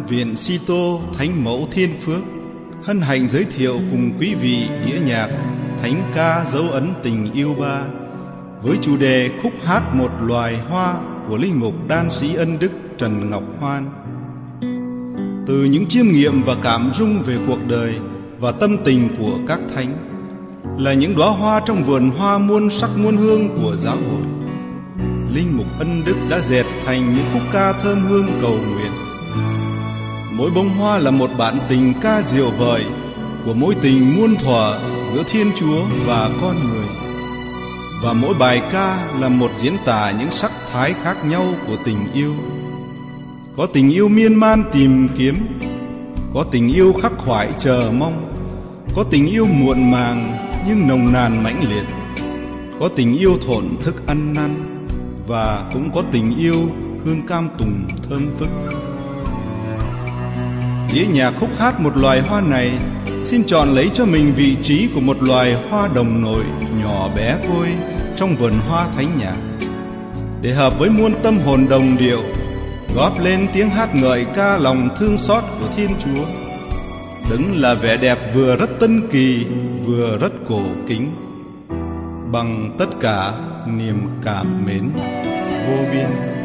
Viện Sito Thánh Mẫu Thiên Phước hân hạnh giới thiệu cùng quý vị đĩa nhạc Thánh ca dấu ấn tình yêu ba với chủ đề khúc hát Một loài hoa của linh mục đan sĩ ân đức Trần Ngọc Hoan. Từ những chiêm nghiệm và cảm rung về cuộc đời và tâm tình của các thánh, là những đóa hoa trong vườn hoa muôn sắc muôn hương của giáo hội, linh mục ân đức đã dệt thành những khúc ca thơm hương cầu nguyện. Mỗi bông hoa là một bản tình ca diệu vời của mối tình muôn thuở giữa Thiên Chúa và con người, và mỗi bài ca là một diễn tả những sắc thái khác nhau của tình yêu. Có tình yêu miên man tìm kiếm, có tình yêu khắc khoải chờ mong, có tình yêu muộn màng nhưng nồng nàn mãnh liệt, có tình yêu thổn thức ăn năn, và cũng có tình yêu hương cam tùng thơm phức. Đĩa nhạc khúc hát Một loài hoa này xin chọn lấy cho mình vị trí của một loài hoa đồng nội nhỏ bé thôi trong vườn hoa thánh nhạc, để hợp với muôn tâm hồn đồng điệu, góp lên tiếng hát ngợi ca lòng thương xót của Thiên Chúa. Đấng là vẻ đẹp vừa rất tân kỳ vừa rất cổ kính, bằng tất cả niềm cảm mến vô biên.